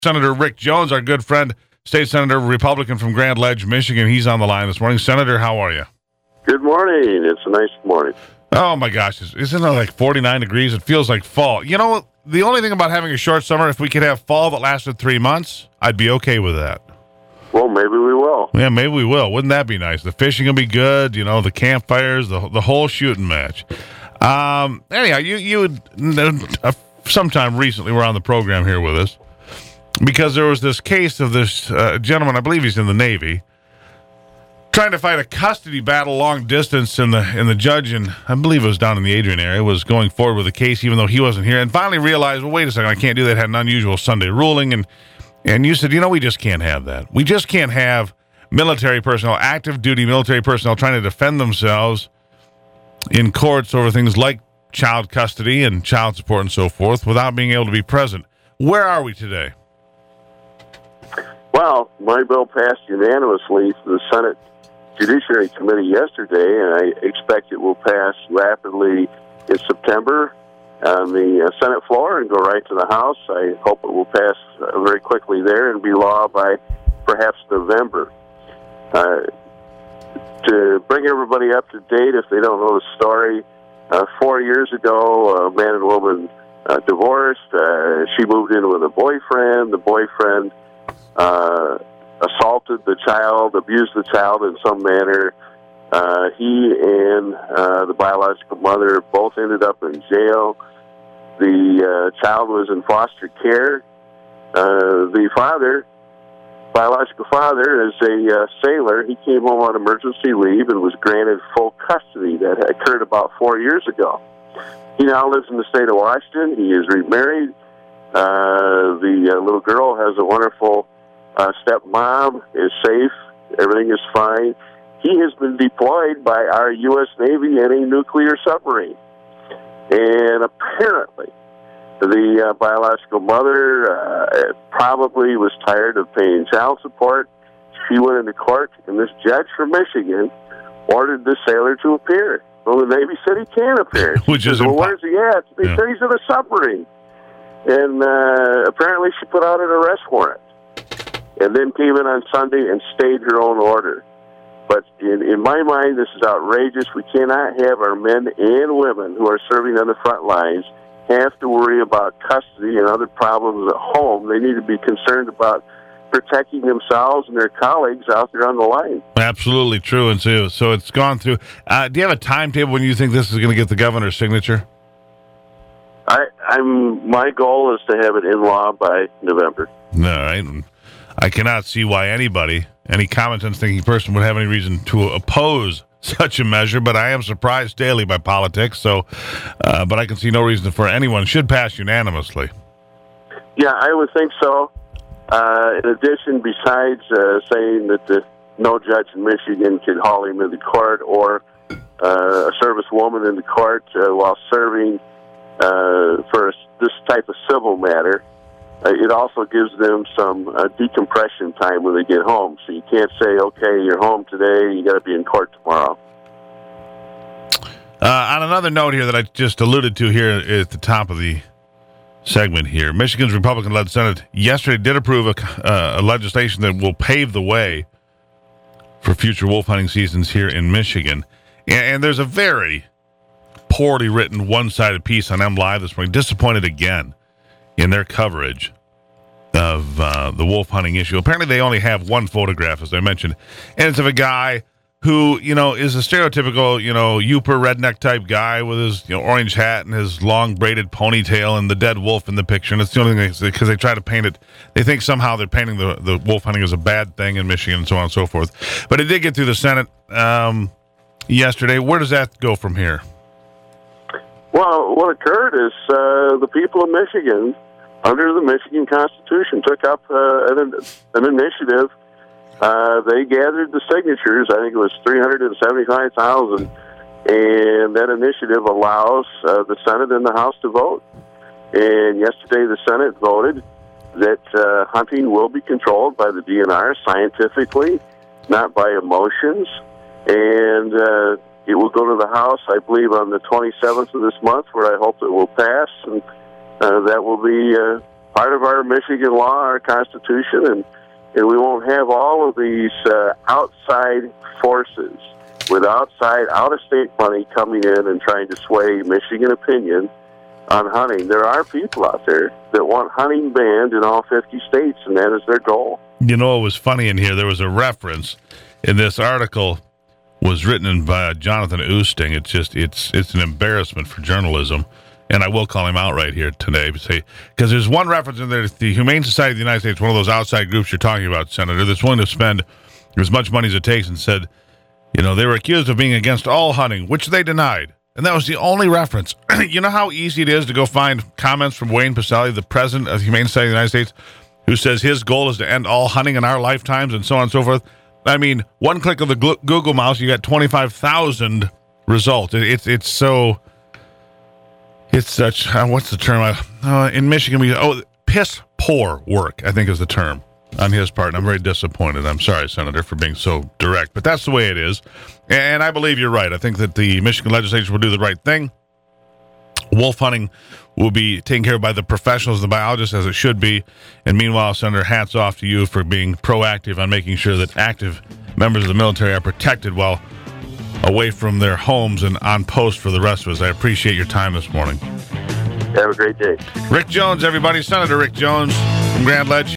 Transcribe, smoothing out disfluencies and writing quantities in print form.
Senator Rick Jones, our good friend, State Senator, Republican from Grand Ledge, Michigan. He's on the line this morning. Senator, how are you? Good morning. It's a nice morning. Oh, my gosh. Isn't it like 49 degrees? It feels like fall. You know, the only thing about having a short summer, if we could have fall that lasted 3 months, I'd be okay with that. Well, maybe we will. Yeah, maybe we will. Wouldn't that be nice? The fishing will be good, you know, the campfires, the whole shooting match. Anyhow, you sometime recently were on the program here with us because there was this case of this gentleman, I believe he's in the Navy, trying to fight a custody battle long distance, and the judge, and I believe it was down in the Adrian area, was going forward with the case even though he wasn't here, and finally realized, well, wait a second, I can't do that. Had an unusual Sunday ruling, and you said, we just can't have that. We just can't have military personnel, active duty military personnel, trying to defend themselves in courts over things like child custody and child support and so forth without being able to be present. Where are we today? Well, my bill passed unanimously through the Senate Judiciary Committee yesterday, and I expect it will pass rapidly in September on the Senate floor and go right to the House. I hope it will pass very quickly there and be law by perhaps November. To bring everybody up to date, if they don't know the story, 4 years ago, a man and woman divorced. She moved in with a boyfriend. The boyfriend assaulted the child, abused the child in some manner. He and the biological mother both ended up in jail. The child was in foster care. The biological father, is a sailor. He came home on emergency leave and was granted full custody. That occurred about 4 years ago. He now lives in the state of Washington. He is remarried. The little girl has a wonderful stepmom, is safe. Everything is fine. He has been deployed by our U.S. Navy in a nuclear submarine. And apparently, the biological mother probably was tired of paying child support. She went into court, and this judge from Michigan ordered the sailor to appear. Well, the Navy said he can't appear. Which is well, where's he at? They said he's in a submarine. And apparently she put out an arrest warrant and then came in on Sunday and stayed her own order. But in my mind, this is outrageous. We cannot have our men and women who are serving on the front lines have to worry about custody and other problems at home. They need to be concerned about protecting themselves and their colleagues out there on the line. Absolutely true. And so it's gone through. Do you have a timetable when you think this is going to get the governor's signature? My goal is to have it in law by November. All right. I cannot see why any common sense thinking person would have any reason to oppose such a measure, but I am surprised daily by politics. So, but I can see no reason for anyone should pass unanimously. Yeah, I would think so. In addition, besides saying that no judge in Michigan can haul him into court or a servicewoman into court while serving for this type of civil matter, it also gives them some decompression time when they get home. So you can't say, okay, you're home today, you got to be in court tomorrow. On another note here that I just alluded to here at the top of the segment here, Michigan's Republican-led Senate yesterday did approve a legislation that will pave the way for future wolf hunting seasons here in Michigan. And there's a very poorly written, one-sided piece on MLive this morning. Disappointed again in their coverage of the wolf hunting issue. Apparently they only have one photograph, as I mentioned, and it's of a guy who, is a stereotypical, Yooper redneck type guy with his, orange hat and his long braided ponytail and the dead wolf in the picture. And it's the only thing, because they try to paint it, they think somehow they're painting the wolf hunting as a bad thing in Michigan and so on and so forth. But it did get through the Senate yesterday. Where does that go from here? Well, what occurred is the people of Michigan, under the Michigan Constitution, took up an initiative. They gathered the signatures. I think it was 375,000, and that initiative allows the Senate and the House to vote. And yesterday the Senate voted that hunting will be controlled by the DNR scientifically, not by emotions. And it will go to the House, I believe, on the 27th of this month, where I hope it will pass. And that will be part of our Michigan law, our Constitution, and we won't have all of these outside forces with out-of-state money coming in and trying to sway Michigan opinion on hunting. There are people out there that want hunting banned in all 50 states, and that is their goal. You know, it was funny in here. There was a reference in this article was written by Jonathan Oosting. It's an embarrassment for journalism, and I will call him out right here today because there's one reference in there. The Humane Society of the United States, one of those outside groups you're talking about, Senator, that's willing to spend as much money as it takes, and said, you know, they were accused of being against all hunting, which they denied. And that was the only reference. You know how easy it is to go find comments from Wayne Pacelle, the president of the Humane Society of the United States, who says his goal is to end all hunting in our lifetimes and so on and so forth. I mean, one click of the Google mouse, you got 25,000 results. It's such, what's the term? In Michigan, piss poor work, I think is the term on his part. And I'm very disappointed. I'm sorry, Senator, for being so direct, but that's the way it is. And I believe you're right. I think that the Michigan legislature will do the right thing. Wolf hunting will be taken care of by the professionals, the biologists, as it should be. And meanwhile, Senator, hats off to you for being proactive on making sure that active members of the military are protected while away from their homes and on post for the rest of us. I appreciate your time this morning. Have a great day. Rick Jones, everybody. Senator Rick Jones from Grand Ledge.